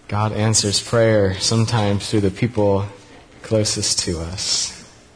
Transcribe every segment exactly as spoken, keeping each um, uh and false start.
God answers prayer sometimes through the people closest to us.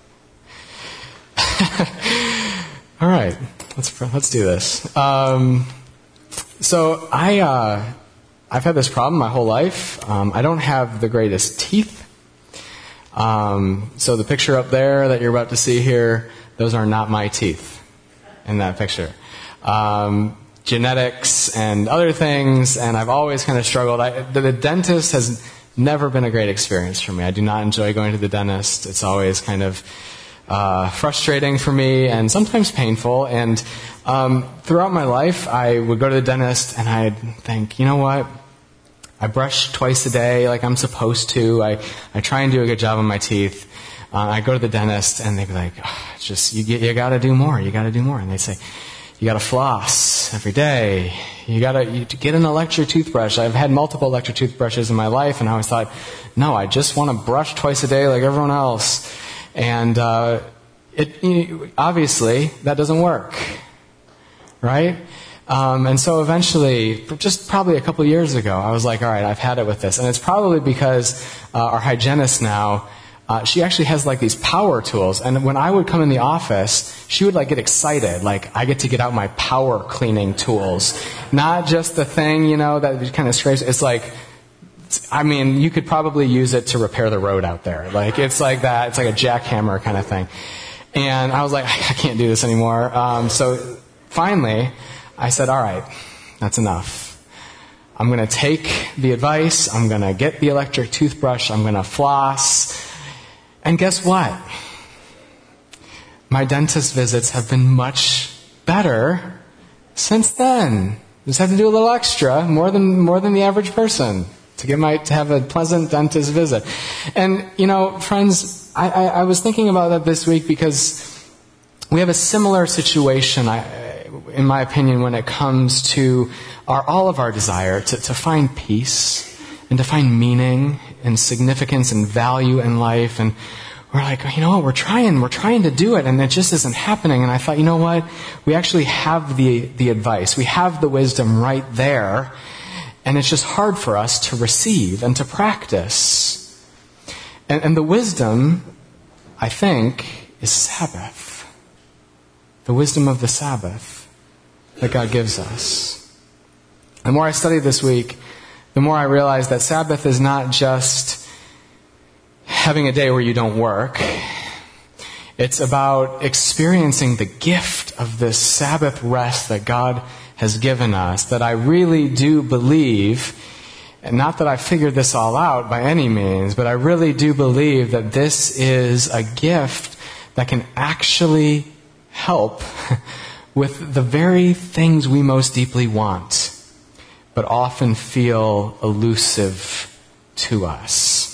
All right, let's let's do this. Um, so I uh, I've had this problem my whole life. Um, I don't have the greatest teeth. Um, so the picture up there that you're about to see here, those are not my teeth in that picture. Um, genetics and other things, and I've always kind of struggled. I, the, the dentist has never been a great experience for me. I do not enjoy going to the dentist. It's always kind of uh, frustrating for me and sometimes painful. And um, throughout my life, I would go to the dentist and I'd think, you know what? I brush twice a day like I'm supposed to. I, I try and do a good job on my teeth. Uh, I go to the dentist and they'd be like, oh, it's just, you, you got to do more. You got to do more. And they say, you got to floss every day. You got to you get an electric toothbrush. I've had multiple electric toothbrushes in my life, and I always thought, no, I just want to brush twice a day like everyone else. And uh, it you know, obviously that doesn't work, right? Um, and so eventually, just probably a couple of years ago, I was like, all right, I've had it with this. And it's probably because uh, our hygienist now, Uh, she actually has like these power tools, and when I would come in the office, she would like get excited, like I get to get out my power cleaning tools, not just the thing, you know, that kind of scrapes. It's like, I mean, you could probably use it to repair the road out there. Like it's like that. It's like a jackhammer kind of thing. And I was like, I can't do this anymore. Um, so finally, I said, all right, that's enough. I'm going to take the advice. I'm going to get the electric toothbrush. I'm going to floss. And guess what? My dentist visits have been much better since then. Just have to do a little extra, more than more than the average person, to get my to have a pleasant dentist visit. And you know, friends, I, I, I was thinking about that this week because we have a similar situation, I, in my opinion, when it comes to our all of our desire to, to find peace and to find meaning and significance and value in life. And we're like, you know what, we're trying, we're trying to do it, and it just isn't happening. And I thought, you know what, we actually have the, the advice, we have the wisdom right there, and it's just hard for us to receive and to practice. And, and the wisdom, I think, is Sabbath. The wisdom of the Sabbath that God gives us. The more I studied this week, the more I realized that Sabbath is not just having a day where you don't work. It's about experiencing the gift of this Sabbath rest that God has given us, that I really do believe, and not that I figured this all out by any means, but I really do believe that this is a gift that can actually help with the very things we most deeply want, but often feel elusive to us.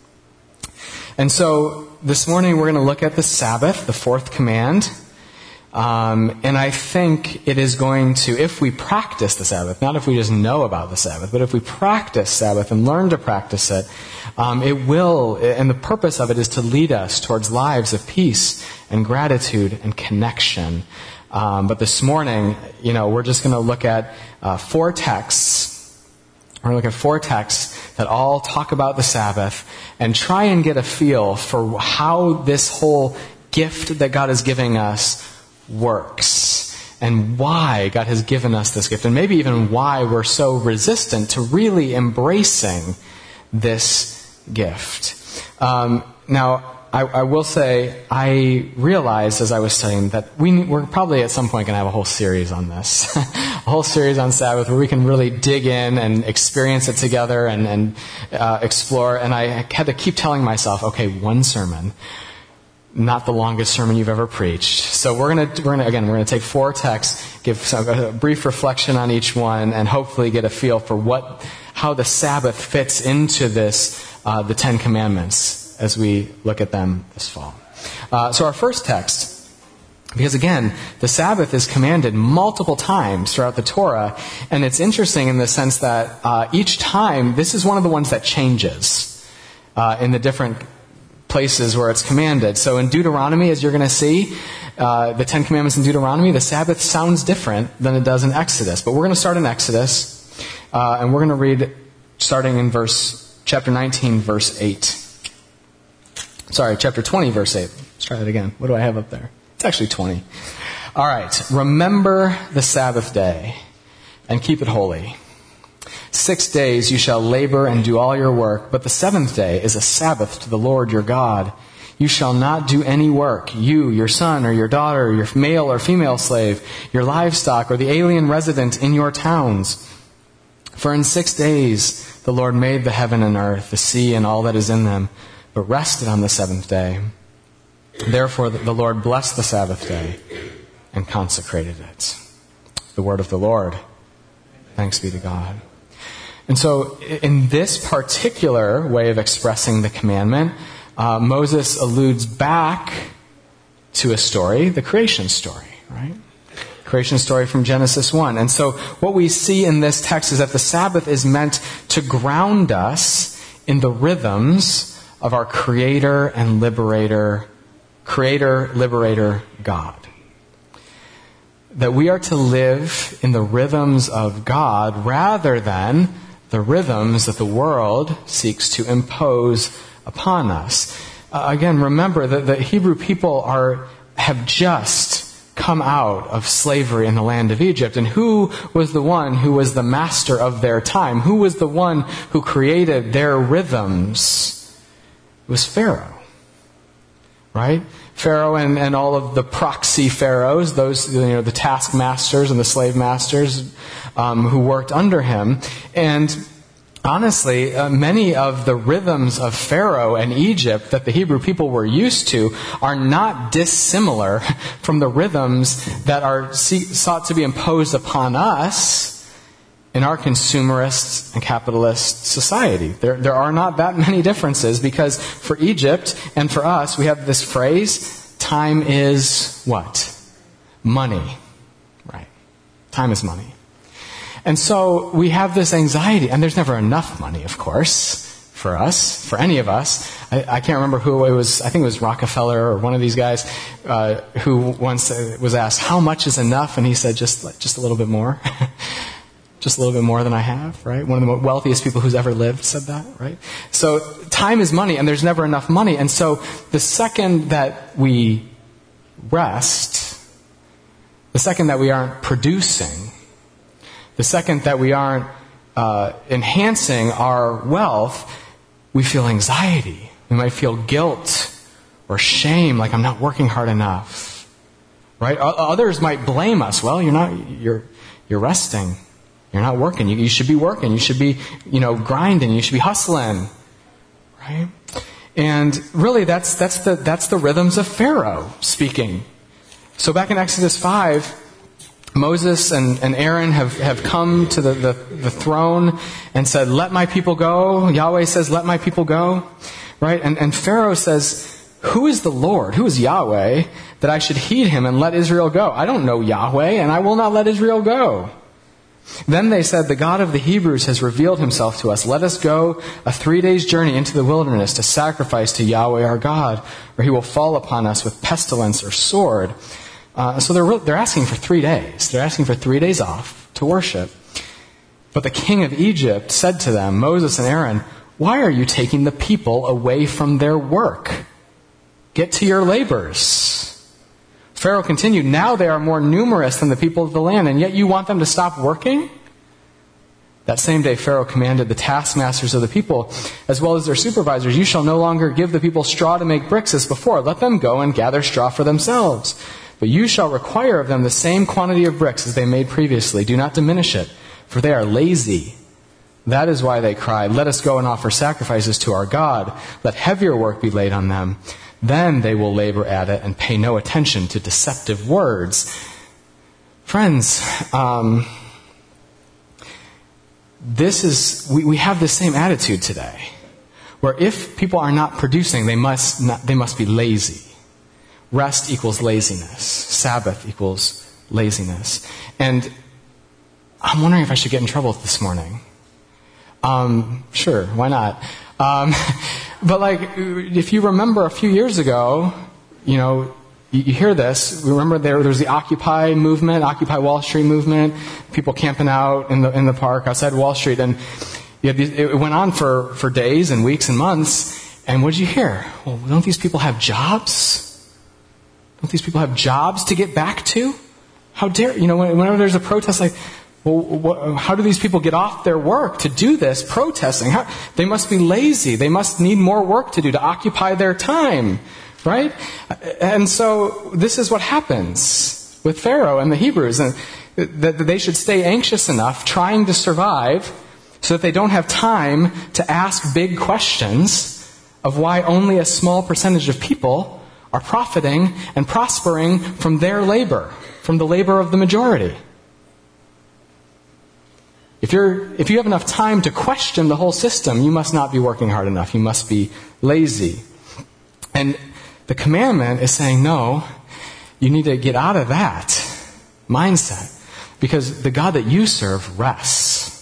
And so this morning we're going to look at the Sabbath, the fourth command. Um, and I think it is going to, if we practice the Sabbath, not if we just know about the Sabbath, but if we practice Sabbath and learn to practice it, um, it will, and the purpose of it is to lead us towards lives of peace and gratitude and connection. Um, but this morning, you know, we're just going to look at uh, four texts. We're going to look at four texts that all talk about the Sabbath and try and get a feel for how this whole gift that God is giving us works and why God has given us this gift, and maybe even why we're so resistant to really embracing this gift. Um, now, I, I will say, I realized as I was studying that we, we're probably at some point going to have a whole series on this. A whole series on Sabbath where we can really dig in and experience it together and, and uh, explore. And I had to keep telling myself, okay, one sermon, not the longest sermon you've ever preached. So we're going to, we're going to, again, we're going to take four texts, give some, a brief reflection on each one, and hopefully get a feel for what, how the Sabbath fits into this, uh, the Ten Commandments, as we look at them this fall. Uh, so our first text, because again, the Sabbath is commanded multiple times throughout the Torah, and it's interesting in the sense that uh, each time, this is one of the ones that changes uh, in the different places where it's commanded. So in Deuteronomy, as you're going to see, uh, the Ten Commandments in Deuteronomy, the Sabbath sounds different than it does in Exodus. But we're going to start in Exodus, uh, and we're going to read starting in verse chapter nineteen, verse eight. Sorry, chapter twenty, verse eight. Let's try that again. What do I have up there? It's actually twenty. All right. Remember the Sabbath day and keep it holy. Six days you shall labor and do all your work, but the seventh day is a Sabbath to the Lord your God. You shall not do any work, you, your son or your daughter, your male or female slave, your livestock, or the alien resident in your towns. For in six days the Lord made the heaven and earth, the sea and all that is in them, but rested on the seventh day. Therefore the Lord blessed the Sabbath day and consecrated it. The word of the Lord. Thanks be to God. And so in this particular way of expressing the commandment, uh, Moses alludes back to a story, the creation story, right? Creation story from Genesis one. And so what we see in this text is that the Sabbath is meant to ground us in the rhythms of our Creator and Liberator, Creator, Liberator, God. That we are to live in the rhythms of God rather than the rhythms that the world seeks to impose upon us. Uh, again, remember that the Hebrew people are have just come out of slavery in the land of Egypt. And who was the one who was the master of their time? Who was the one who created their rhythms? It was Pharaoh. Right? Pharaoh and, and all of the proxy pharaohs, those, you know, the taskmasters and the slave masters um, who worked under him. And honestly, uh, many of the rhythms of Pharaoh and Egypt that the Hebrew people were used to are not dissimilar from the rhythms that are see, sought to be imposed upon us in our consumerist and capitalist society. There, there are not that many differences because for Egypt and for us, we have this phrase, time is what? Money. Right. Time is money. And so we have this anxiety, and there's never enough money, of course, for us, for any of us. I, I can't remember who it was. I think it was Rockefeller or one of these guys uh, who once was asked, how much is enough? And he said, just, just a little bit more. Just a little bit more than I have, right? One of the wealthiest people who's ever lived said that, right? So time is money, and there's never enough money. And so the second that we rest, the second that we aren't producing, the second that we aren't uh, enhancing our wealth, we feel anxiety. We might feel guilt or shame, like I'm not working hard enough, right? O- others might blame us. Well, you're not. You're you're resting. You're not working. You, you should be working. You should be, you know, grinding. You should be hustling, right? And really, that's that's the that's the rhythms of Pharaoh speaking. So back in Exodus five, Moses and, and Aaron have, have come to the, the, the throne and said, "Let my people go." Yahweh says, "Let my people go," right? And and Pharaoh says, "Who is the Lord? Who is Yahweh that I should heed him and let Israel go? I don't know Yahweh, and I will not let Israel go." Then they said, "The God of the Hebrews has revealed himself to us. Let us go a three days' journey into the wilderness to sacrifice to Yahweh our God, or he will fall upon us with pestilence or sword." Uh, so they're, they're asking for three days. They're asking for three days off to worship. But the king of Egypt said to them, Moses and Aaron, "Why are you taking the people away from their work? Get to your labors." Pharaoh continued, "Now they are more numerous than the people of the land, and yet you want them to stop working?" That same day Pharaoh commanded the taskmasters of the people, as well as their supervisors, "You shall no longer give the people straw to make bricks as before. Let them go and gather straw for themselves. But you shall require of them the same quantity of bricks as they made previously. Do not diminish it, for they are lazy." That is why they cried, "Let us go and offer sacrifices to our God. Let heavier work be laid on them. Then they will labor at it and pay no attention to deceptive words." Friends, um, this is we, we have the same attitude today, where if people are not producing, they must not, they must be lazy. Rest equals laziness. Sabbath equals laziness. And I'm wondering if I should get in trouble this morning. Um, sure, why not? Um, but like, if you remember a few years ago, you know, you, you hear this. Remember there, there was the Occupy movement, Occupy Wall Street movement, people camping out in the in the park outside Wall Street, and You had these, it went on for, for days and weeks and months. And what did you hear? Well, don't these people have jobs? Don't these people have jobs to get back to? How dare, you know, whenever there's a protest, like, well, what, how do these people get off their work to do this protesting? How, they must be lazy. They must need more work to do to occupy their time, right? And so this is what happens with Pharaoh and the Hebrews, and that they should stay anxious enough trying to survive so that they don't have time to ask big questions of why only a small percentage of people are profiting and prospering from their labor, from the labor of the majority. If you're, if you have enough time to question the whole system, you must not be working hard enough. You must be lazy. And the commandment is saying, no, you need to get out of that mindset, because the God that you serve rests.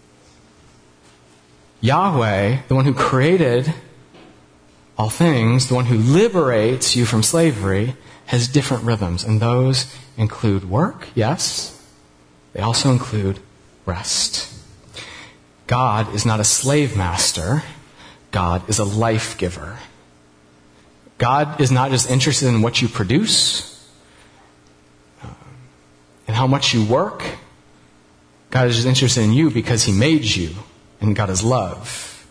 Yahweh, the one who created all things, the one who liberates you from slavery, has different rhythms. And those include work, yes. They also include rest. God is not a slave master. God is a life giver. God is not just interested in what you produce uh, and how much you work. God is just interested in you because He made you, and God is love.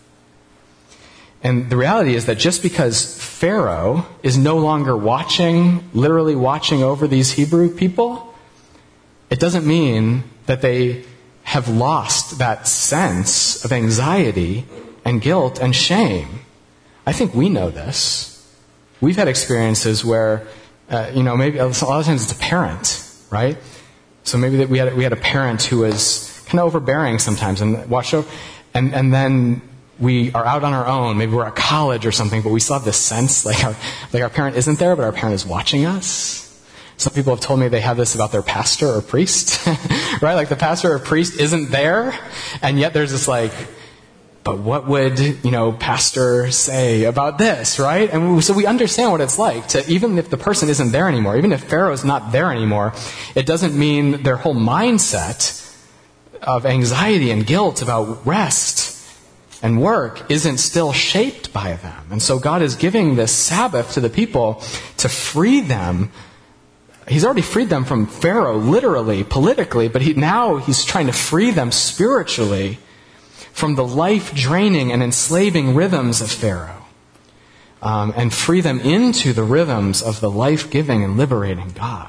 And the reality is that just because Pharaoh is no longer watching, literally watching over these Hebrew people, it doesn't mean that they have lost that sense of anxiety and guilt and shame. I think we know this. We've had experiences where, uh, you know, maybe a lot of times it's a parent, right? So maybe that we had we had a parent who was kind of overbearing sometimes and watched over, and and then we are out on our own. Maybe we're at college or something, but we still have this sense like our like our parent isn't there, but our parent is watching us. Some people have told me they have this about their pastor or priest, right? Like the pastor or priest isn't there, and yet there's this like, but what would, you know, pastor say about this, right? And so we understand what it's like to, even if the person isn't there anymore, even if Pharaoh's not there anymore, it doesn't mean their whole mindset of anxiety and guilt about rest and work isn't still shaped by them. And so God is giving this Sabbath to the people to free them. He's already freed them from Pharaoh, literally, politically, but he, now he's trying to free them spiritually from the life-draining and enslaving rhythms of Pharaoh, um, and free them into the rhythms of the life-giving and liberating God.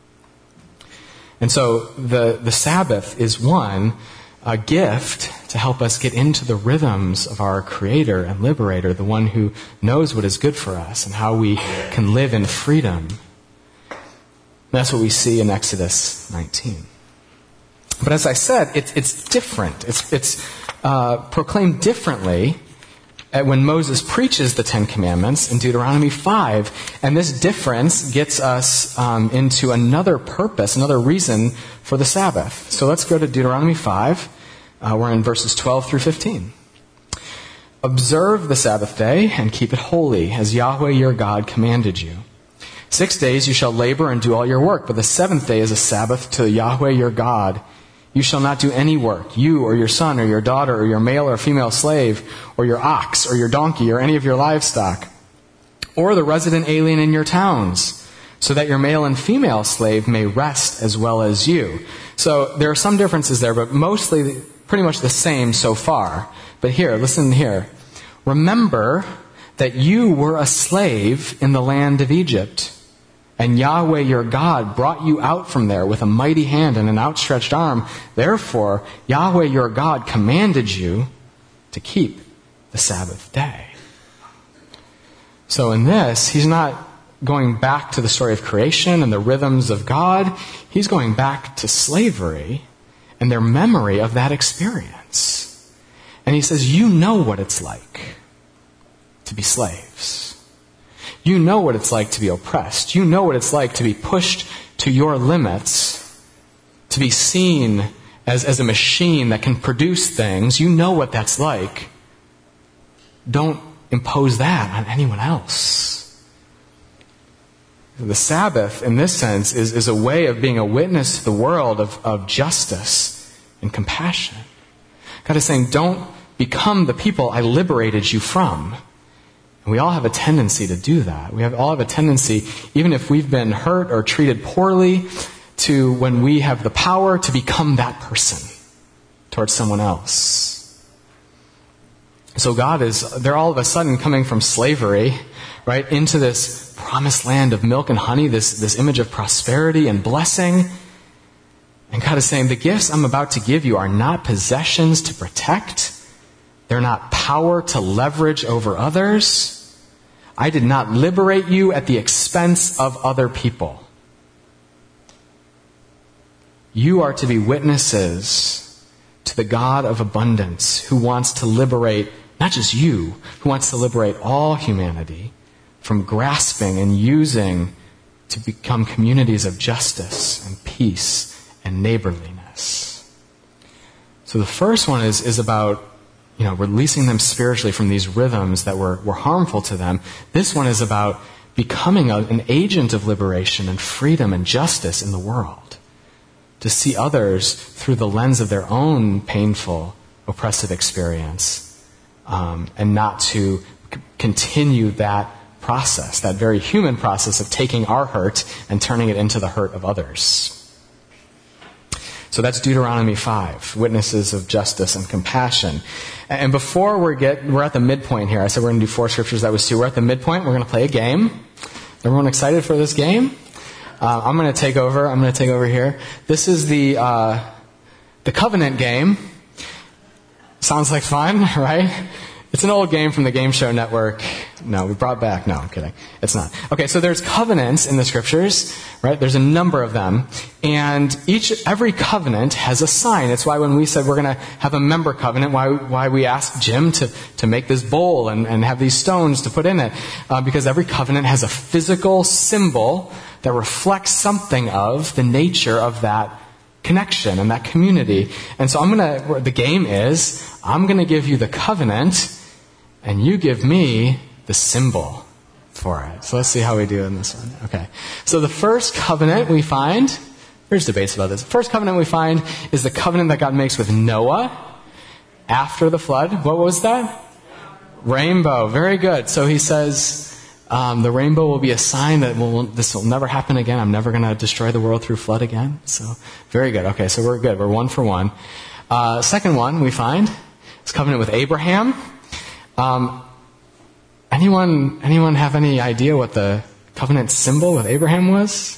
And so the, the Sabbath is one, a gift to help us get into the rhythms of our Creator and Liberator, the one who knows what is good for us and how we can live in freedom. And that's what we see in Exodus nineteen. But as I said, it's, it's different. It's, it's uh, proclaimed differently when Moses preaches the Ten Commandments in Deuteronomy five. And this difference gets us um, into another purpose, another reason for the Sabbath. So let's go to Deuteronomy five. Uh, we're in verses twelve through fifteen. Observe the Sabbath day and keep it holy, as Yahweh your God commanded you. Six days you shall labor and do all your work, but the seventh day is a Sabbath to Yahweh your God. You shall not do any work, you or your son or your daughter or your male or female slave or your ox or your donkey or any of your livestock, or the resident alien in your towns, so that your male and female slave may rest as well as you. So there are some differences there, but mostly pretty much the same so far. But here, listen here. Remember that you were a slave in the land of Egypt, and Yahweh your God brought you out from there with a mighty hand and an outstretched arm. Therefore, Yahweh your God commanded you to keep the Sabbath day. So in this, he's not going back to the story of creation and the rhythms of God. He's going back to slavery and their memory of that experience. And he says, you know what it's like to be slaves. You know what it's like to be oppressed. You know what it's like to be pushed to your limits, to be seen as, as a machine that can produce things. You know what that's like. Don't impose that on anyone else. The Sabbath, in this sense, is, is a way of being a witness to the world of, of justice and compassion. God is saying, don't become the people I liberated you from. And we all have a tendency to do that. We have all have a tendency, even if we've been hurt or treated poorly, to, when we have the power, to become that person towards someone else. So God is, they're all of a sudden coming from slavery, right, into this promised land of milk and honey, this, this image of prosperity and blessing. And God is saying, the gifts I'm about to give you are not possessions to protect. They're not power to leverage over others. I did not liberate you at the expense of other people. You are to be witnesses to the God of abundance who wants to liberate not just you, who wants to liberate all humanity from grasping and using to become communities of justice and peace and neighborliness. So the first one is, is about, you know, releasing them spiritually from these rhythms that were, were harmful to them. This one is about becoming a, an agent of liberation and freedom and justice in the world. To see others through the lens of their own painful, oppressive experience. Um, and not to c- continue that process, that very human process of taking our hurt and turning it into the hurt of others. So that's Deuteronomy five, witnesses of justice and compassion. And before we get, we're at the midpoint here. I said we're going to do four scriptures. That was two. We're at the midpoint. We're going to play a game. Everyone excited for this game? Uh, I'm going to take over. I'm going to take over here. This is the uh, the covenant game. Sounds like fun, right? It's an old game from the Game Show Network. No, we brought back. No, I'm kidding. It's not. Okay, so there's covenants in the scriptures, right? There's a number of them. And each, every covenant has a sign. It's why when we said we're going to have a member covenant, why why we asked Jim to, to make this bowl and, and have these stones to put in it. Uh, because every covenant has a physical symbol that reflects something of the nature of that connection and that community. And so I'm going to, the game is, I'm going to give you the covenant and you give me the symbol for it. So let's see how we do in this one. Okay. So the first covenant we find, there's debates about this. The first covenant we find is the covenant that God makes with Noah after the flood. What was that? Rainbow. Very good. So he says, Um, the rainbow will be a sign that will, this will never happen again. I'm never going to destroy the world through flood again. So, very good. Okay, so we're good. We're one for one. Uh, second one we find is covenant with Abraham. Um, anyone, anyone have any idea what the covenant symbol with Abraham was?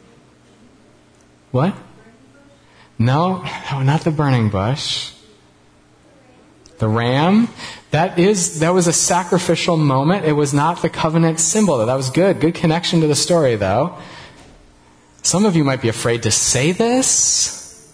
What? No, no, not the burning bush. The ram. That is, that was a sacrificial moment. It was not the covenant symbol. That was good. Good connection to the story, though. Some of you might be afraid to say this.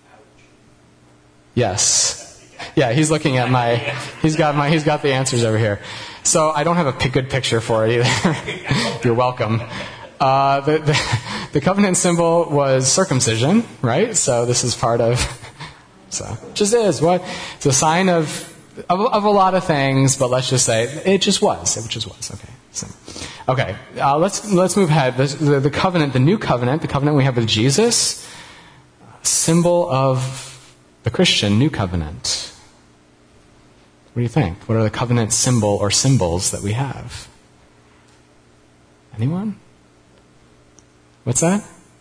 Yes. Yeah, he's looking at my, he's got my, he's got the answers over here. So I don't have a p- good picture for it either. You're welcome. Uh, the, the, the covenant symbol was circumcision, right? So this is part of, so, just is what? It's a sign of, Of, of a lot of things, but let's just say it just was. It just was. Okay. So, okay. Uh, let's let's move ahead. The, the, the covenant, the new covenant, the covenant we have with Jesus, symbol of the Christian new covenant. What do you think? What are the covenant symbol or symbols that we have? Anyone? What's that?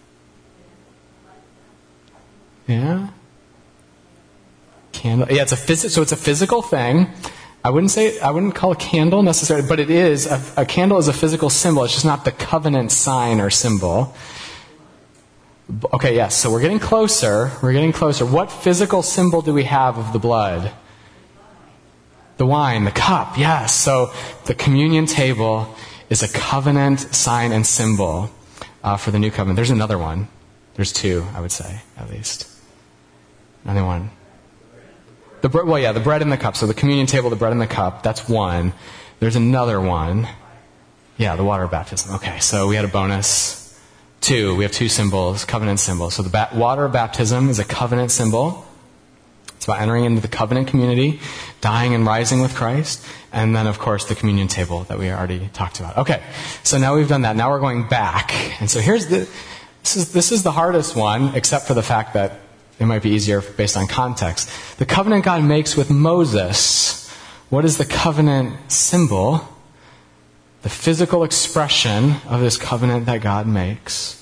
Yeah. Candle. Yeah, it's a phys- so it's a physical thing. I wouldn't say I wouldn't call a candle necessarily, but it is a, a candle is a physical symbol. It's just not the covenant sign or symbol. Okay, yes. So we're getting closer. We're getting closer. What physical symbol do we have of the blood? The wine, the cup. Yes. So the communion table is a covenant sign and symbol uh, for the new covenant. There's another one. There's two, I would say, at least. Another one. The bre- well, yeah, the bread and the cup. So the communion table, the bread and the cup, that's one. There's another one. Yeah, the water baptism. Okay, so we had a bonus. Two. We have two symbols, covenant symbols. So the ba- water baptism is a covenant symbol. It's about entering into the covenant community, dying and rising with Christ. And then, of course, the communion table that we already talked about. Okay, so now we've done that. Now we're going back. And so here's the... This is, this is the hardest one, except for the fact that it might be easier based on context. The covenant God makes with Moses. What is the covenant symbol? The physical expression of this covenant that God makes.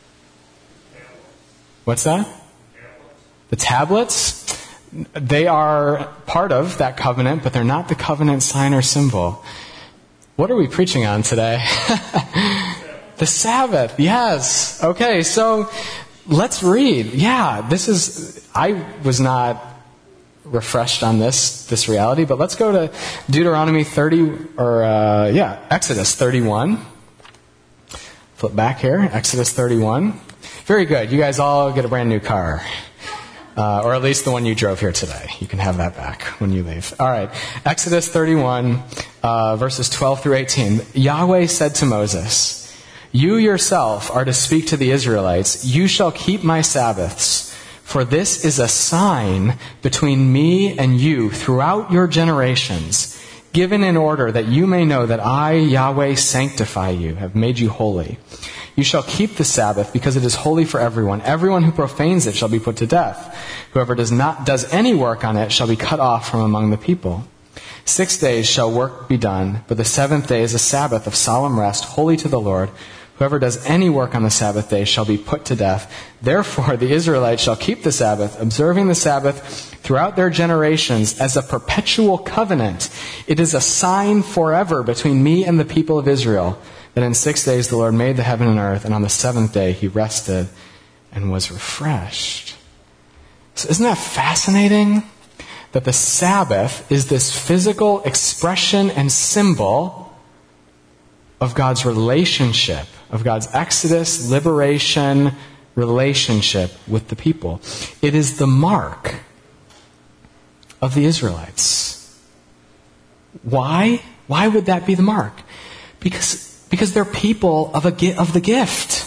What's that? The tablets? They are part of that covenant, but they're not the covenant sign or symbol. What are we preaching on today? The Sabbath, yes. Okay, so let's read. Yeah, this is, I was not refreshed on this, this reality, but let's go to Deuteronomy thirty, or, uh, yeah, Exodus thirty-one. Flip back here, Exodus thirty-one. Very good. You guys all get a brand new car. Uh, or at least the one you drove here today. You can have that back when you leave. All right. Exodus thirty-one, uh, verses twelve through eighteen. Yahweh said to Moses, "You yourself are to speak to the Israelites. You shall keep my Sabbaths, for this is a sign between me and you throughout your generations, given in order that you may know that I, Yahweh, sanctify you, have made you holy. You shall keep the Sabbath because it is holy for everyone. Everyone who profanes it shall be put to death. Whoever does not does any work on it shall be cut off from among the people. Six days shall work be done, but the seventh day is a Sabbath of solemn rest, holy to the Lord. Whoever does any work on the Sabbath day shall be put to death. Therefore the Israelites shall keep the Sabbath, observing the Sabbath throughout their generations as a perpetual covenant. It is a sign forever between me and the people of Israel, that in six days the Lord made the heaven and earth, and on the seventh day he rested and was refreshed." So isn't that fascinating? That the Sabbath is this physical expression and symbol of God's relationship, of God's exodus, liberation, relationship with the people. It is the mark of the Israelites. Why? Why would that be the mark? Because Because they're people of, a, of the gift.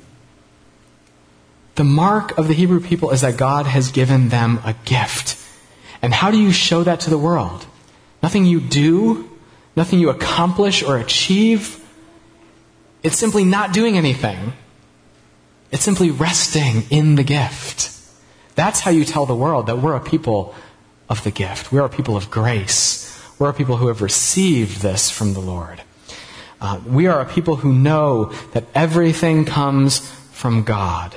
The mark of the Hebrew people is that God has given them a gift. And how do you show that to the world? Nothing you do, nothing you accomplish or achieve. It's simply not doing anything. It's simply resting in the gift. That's how you tell the world that we're a people of the gift. We're a people of grace. We're a people who have received this from the Lord. Uh, we are a people who know that everything comes from God.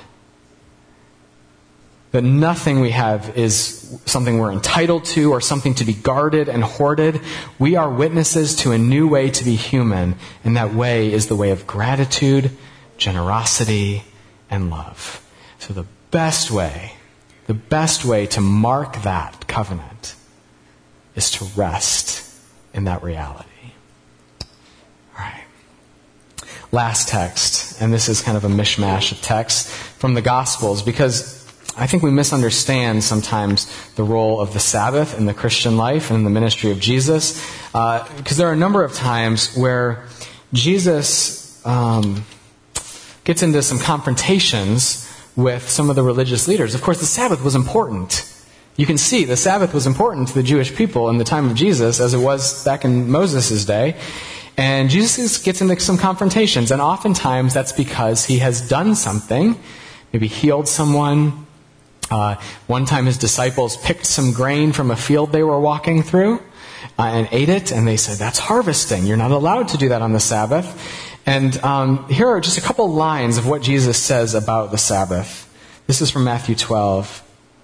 That nothing we have is something we're entitled to or something to be guarded and hoarded. We are witnesses to a new way to be human, and that way is the way of gratitude, generosity, and love. So the best way, the best way to mark that covenant is to rest in that reality. All right. Last text, and this is kind of a mishmash of texts from the Gospels, because I think we misunderstand sometimes the role of the Sabbath in the Christian life and in the ministry of Jesus, uh, because there are a number of times where Jesus um, gets into some confrontations with some of the religious leaders. Of course, the Sabbath was important. You can see the Sabbath was important to the Jewish people in the time of Jesus, as it was back in Moses' day. And Jesus gets into some confrontations, and oftentimes that's because he has done something, maybe healed someone. Uh, one time his disciples picked some grain from a field they were walking through uh, and ate it, and they said, "That's harvesting. You're not allowed to do that on the Sabbath." And um, here are just a couple lines of what Jesus says about the Sabbath. This is from Matthew twelve.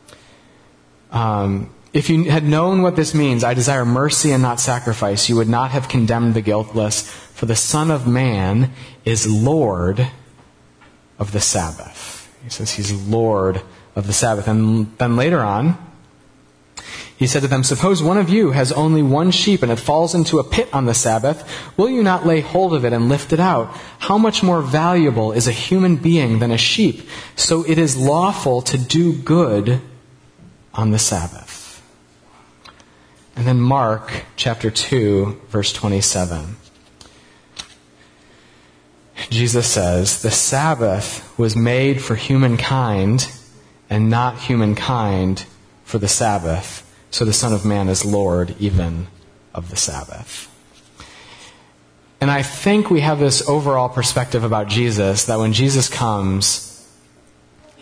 Um, If you had known what this means, "I desire mercy and not sacrifice," you would not have condemned the guiltless, for the Son of Man is Lord of the Sabbath. He says he's Lord of the Sabbath. And then later on, he said to them, "Suppose one of you has only one sheep and it falls into a pit on the Sabbath. Will you not lay hold of it and lift it out? How much more valuable is a human being than a sheep? So it is lawful to do good on the Sabbath." And then Mark chapter two, verse twenty-seven. Jesus says, "The Sabbath was made for humankind, and not humankind for the Sabbath. So the Son of Man is Lord even of the Sabbath." And I think we have this overall perspective about Jesus, that when Jesus comes,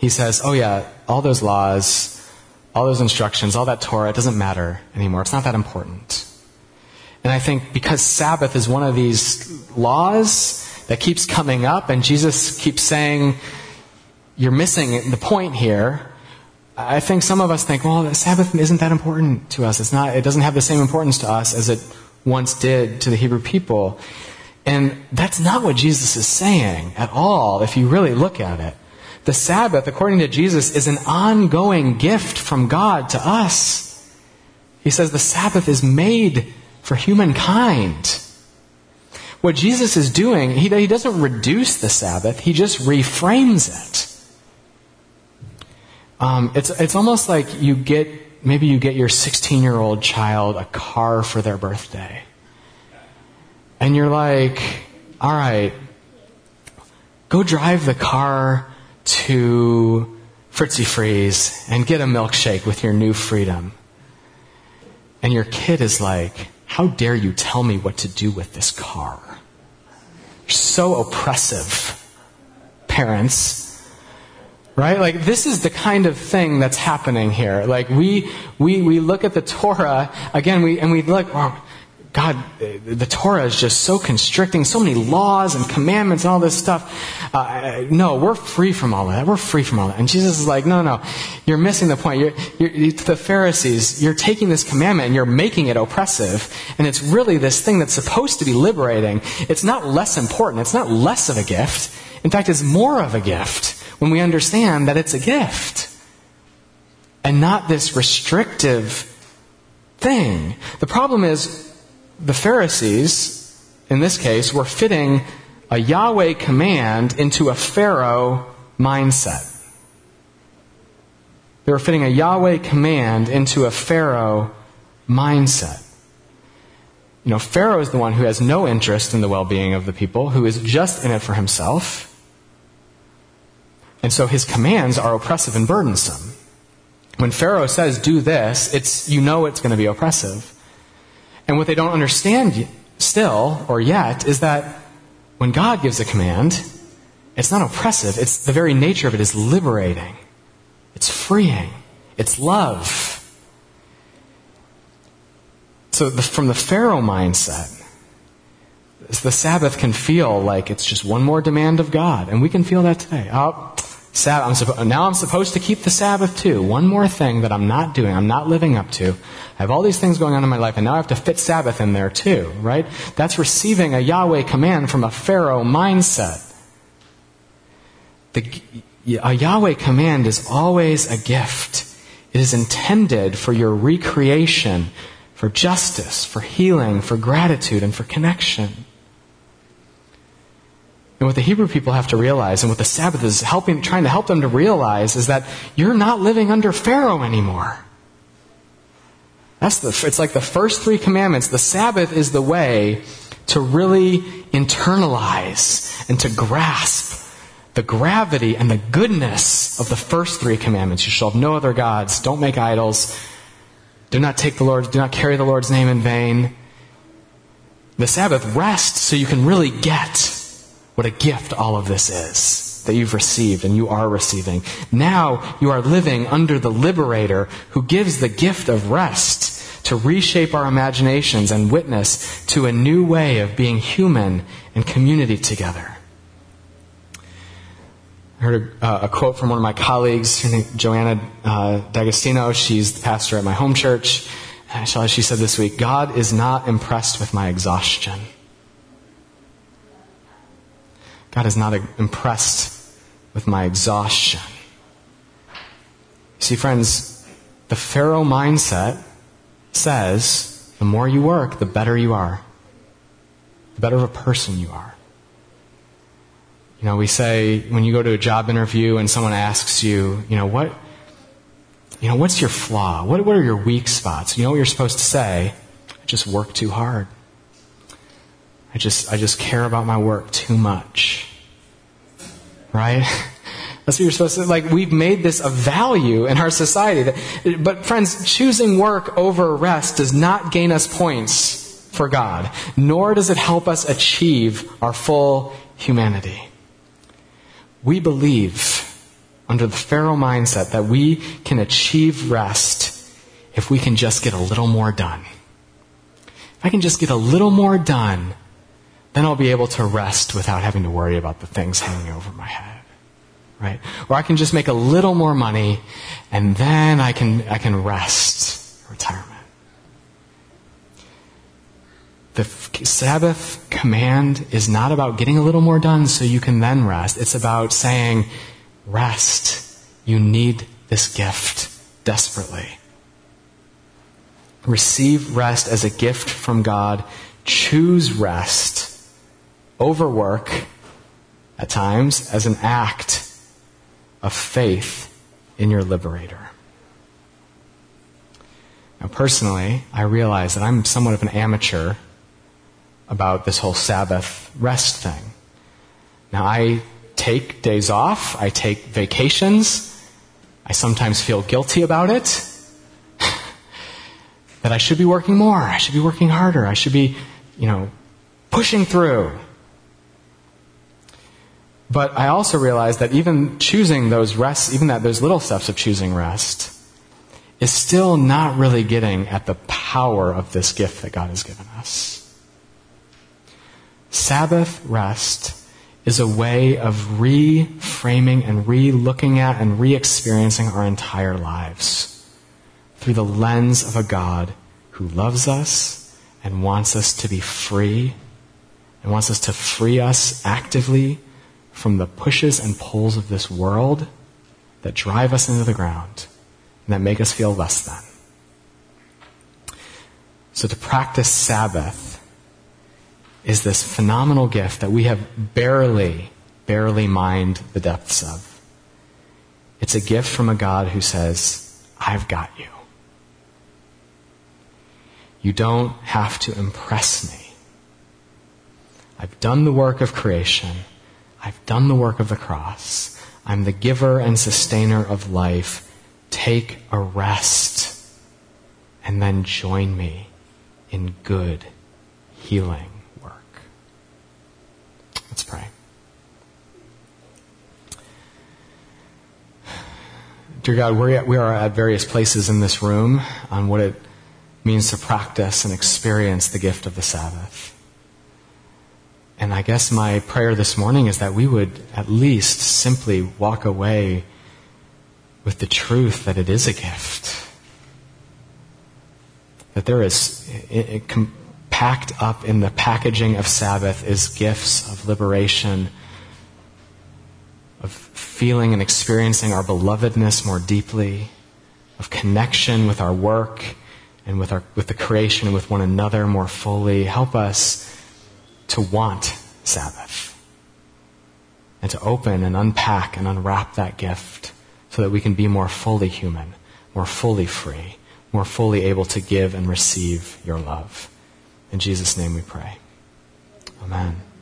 he says, oh yeah, all those laws, all those instructions, all that Torah, it doesn't matter anymore. It's not that important. And I think because Sabbath is one of these laws that keeps coming up, and Jesus keeps saying, you're missing the point here, I think some of us think, well, the Sabbath isn't that important to us. It's not, it doesn't have the same importance to us as it once did to the Hebrew people. And that's not what Jesus is saying at all, if you really look at it. The Sabbath, according to Jesus, is an ongoing gift from God to us. He says the Sabbath is made for humankind. What Jesus is doing, he, he doesn't reduce the Sabbath, he just reframes it. Um, it's it's almost like you get, maybe you get your sixteen-year-old child a car for their birthday. And you're like, all right, go drive the car to Fritzy Freeze and get a milkshake with your new freedom. And your kid is like, how dare you tell me what to do with this car? You're so oppressive, parents. Right? Like, this is the kind of thing that's happening here. Like, we we we look at the Torah, again, we and we look, oh, God, the Torah is just so constricting, so many laws and commandments and all this stuff. Uh, no, we're free from all of that. We're free from all that. And Jesus is like, no, no, you're missing the point. You're, you're, the Pharisees, you're taking this commandment and you're making it oppressive. And it's really this thing that's supposed to be liberating. It's not less important. It's not less of a gift. In fact, it's more of a gift when we understand that it's a gift and not this restrictive thing. The problem is, the Pharisees, in this case, were fitting a Yahweh command into a Pharaoh mindset. They were fitting a Yahweh command into a Pharaoh mindset. You know, Pharaoh is the one who has no interest in the well-being of the people, who is just in it for himself. And so his commands are oppressive and burdensome. When Pharaoh says, do this, it's, you know it's going to be oppressive. And what they don't understand still, or yet, is that when God gives a command, it's not oppressive. It's the very nature of it is liberating. It's freeing. It's love. So the, from the Pharaoh mindset, the Sabbath can feel like it's just one more demand of God. And we can feel that today. Oh, Sabbath, I'm suppo- now I'm supposed to keep the Sabbath too. One more thing that I'm not doing, I'm not living up to. I have all these things going on in my life, and now I have to fit Sabbath in there too, right? That's receiving a Yahweh command from a Pharaoh mindset. The, a Yahweh command is always a gift. It is intended for your recreation, for justice, for healing, for gratitude, and for connection. And what the Hebrew people have to realize, and what the Sabbath is helping, trying to help them to realize, is that you're not living under Pharaoh anymore. That's the, it's like the first three commandments. The Sabbath is the way to really internalize and to grasp the gravity and the goodness of the first three commandments. You shall have no other gods. Don't make idols. Do not take the Lord's, do not carry the Lord's name in vain. The Sabbath rests so you can really get what a gift all of this is that you've received and you are receiving. Now you are living under the liberator who gives the gift of rest to reshape our imaginations and witness to a new way of being human and community together. I heard a, uh, a quote from one of my colleagues, her name, Joanna uh, D'Agostino. She's the pastor at my home church. She said this week, God is not impressed with my exhaustion. God is not impressed with my exhaustion. See, friends, the Pharaoh mindset says the more you work, the better you are. The better of a person you are. You know, we say when you go to a job interview and someone asks you, you know, what, you know, what's your flaw? What, what are your weak spots? You know what you're supposed to say? I just work too hard. I just, I just care about my work too much. Right? That's what you're supposed to, like, we've made this a value in our society. That, but friends, choosing work over rest does not gain us points for God, nor does it help us achieve our full humanity. We believe under the Pharaoh mindset that we can achieve rest if we can just get a little more done. If I can just get a little more done, then I'll be able to rest without having to worry about the things hanging over my head. Right? Or I can just make a little more money, and then I can I can rest in retirement. The Sabbath command is not about getting a little more done so you can then rest. It's about saying, rest. You need this gift desperately. Receive rest as a gift from God. Choose rest over work at times as an act of faith in your liberator. Now, personally, I realize that I'm somewhat of an amateur about this whole Sabbath rest thing. Now, I take days off. I take vacations. I sometimes feel guilty about it. That I should be working more. I should be working harder. I should be, you know, pushing through. But I also realize that even choosing those rests, even that those little steps of choosing rest, is still not really getting at the power of this gift that God has given us. Sabbath rest is a way of reframing and re-looking at and re-experiencing our entire lives through the lens of a God who loves us and wants us to be free and wants us to free us actively from the pushes and pulls of this world that drive us into the ground and that make us feel less than. So to practice Sabbath is this phenomenal gift that we have barely, barely mined the depths of. It's a gift from a God who says, I've got you. You don't have to impress me. I've done the work of creation. I've done the work of the cross. I'm the giver and sustainer of life. Take a rest and then join me in good, healing work. Let's pray. Dear God, we're at, we are at various places in this room on what it means to practice and experience the gift of the Sabbath. And I guess my prayer this morning is that we would at least simply walk away with the truth that it is a gift. That there is, it, it, com- packed up in the packaging of Sabbath is gifts of liberation, of feeling and experiencing our belovedness more deeply, of connection with our work and with our with the creation and with one another more fully. Help us to want Sabbath and to open and unpack and unwrap that gift so that we can be more fully human, more fully free, more fully able to give and receive your love. In Jesus' name we pray. Amen.